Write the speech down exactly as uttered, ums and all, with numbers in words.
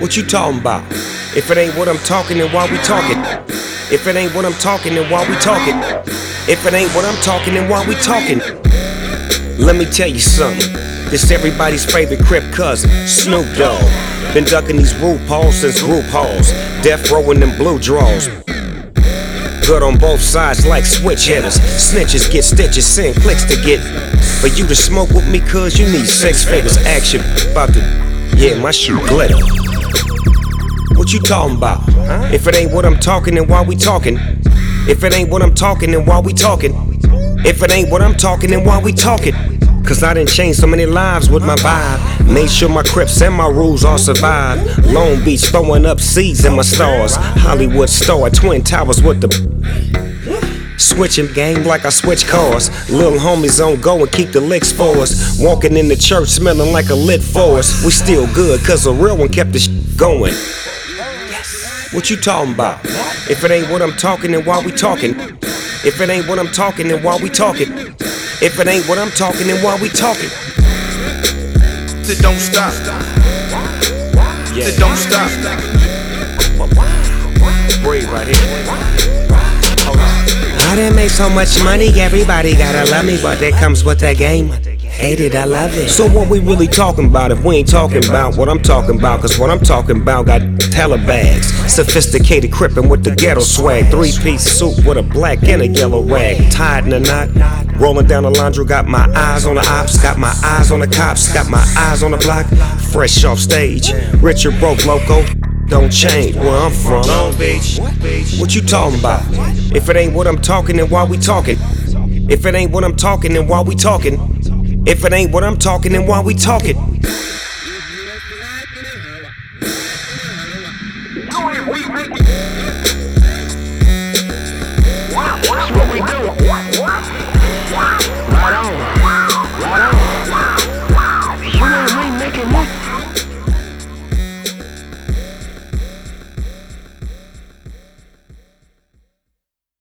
What you talking about? If it ain't what I'm talking, then why we talking? If it ain't what I'm talking, then why we talking? If it ain't what I'm talking, then why we talking? Let me tell you something. This everybody's favorite Crip cousin, Snoop Dogg. Been ducking these RuPauls since RuPauls. Death row in them blue draws. Good on both sides like switch hitters. Snitches get stitches, send clicks to get. For you to smoke with me, cuz you need six figures. Action about to, yeah, my shoe glitter. What you talking about? If it ain't what I'm talking, then why we talking? If it ain't what I'm talking, then why we talking? If it ain't what I'm talking, then why we talking? Cause I done changed so many lives with my vibe. Made sure my Crips and my rules all survive. Long Beach throwing up seeds in my stars. Hollywood star, Twin Towers with the switching game like I switch cars. Little homies on go and keep the licks for us. Walking in the church smelling like a lit forest. We still good cause a real one kept the sh- going. What you talking about? If it ain't what I'm talking, then why we talking? If it ain't what I'm talking, then why we talking? If it ain't what I'm talking, then why we talking? It don't stop. It don't stop. Breathe right here. I done make so much money, everybody gotta love me, but that comes with that game. Hate it, I love it. So what we really talking about if we ain't talking about what I'm talking about? Cause what I'm talking about got teller bags. Sophisticated crippin' with the ghetto swag. Three-piece suit with a black and a yellow rag. Tied in a knot. Rolling down the laundry, got my eyes on the ops. Got my eyes on the cops. Got my eyes on the block. Fresh off stage. Richard broke loco. Don't change where I'm from. Long Beach. What you talking about? If it ain't what I'm talking, then why we talking? If it ain't what I'm talking, then why we talking? If it ain't what I'm talking, then why we talking? That's what we do.